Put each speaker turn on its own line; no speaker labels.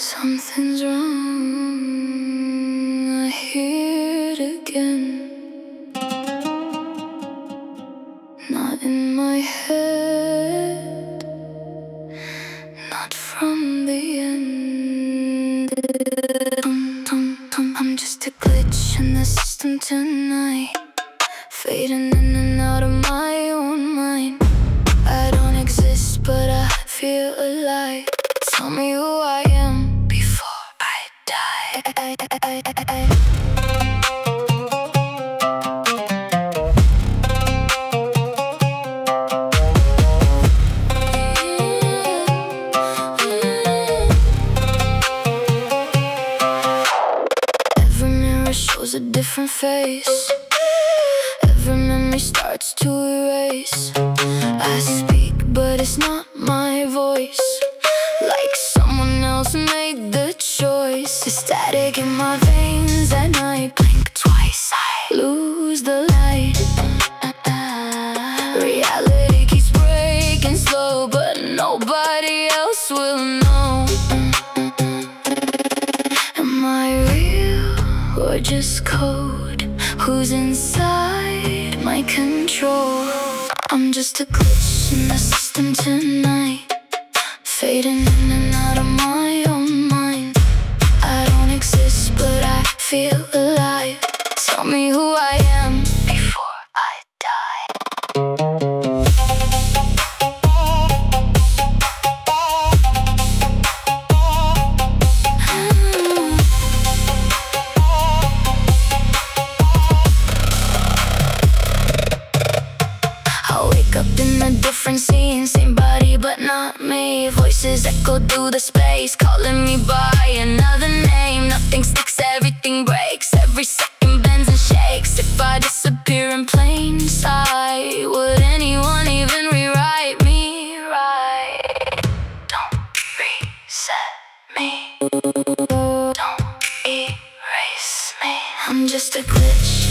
Something's wrong, I hear it again. Not in my head, not from the end. I'm just a glitch in the system tonight, fading in and out of my own mind. I don't exist, but I feel alive. Tell me who I am before I die. Every mirror shows a different face. Every memory starts to erase. I speak, but it's not my voice. Like someone else made the choice. It's static in my veins at night. Blink twice, I lose the light. Reality keeps breaking slow, but nobody else will know. Am I real or just code? Who's inside my control? I'm just a glitch in the system tonight, fading in and out of my own mind. I don't exist, but I feel alive. Tell me who I am before I die. I wake up in a different scene, same body but not me. Voices echo through the space, calling me by another name. Nothing sticks, everything breaks. Every second bends and shakes. If I disappear in plain sight, would anyone even rewrite me right? Don't reset me, don't erase me. I'm just a glitch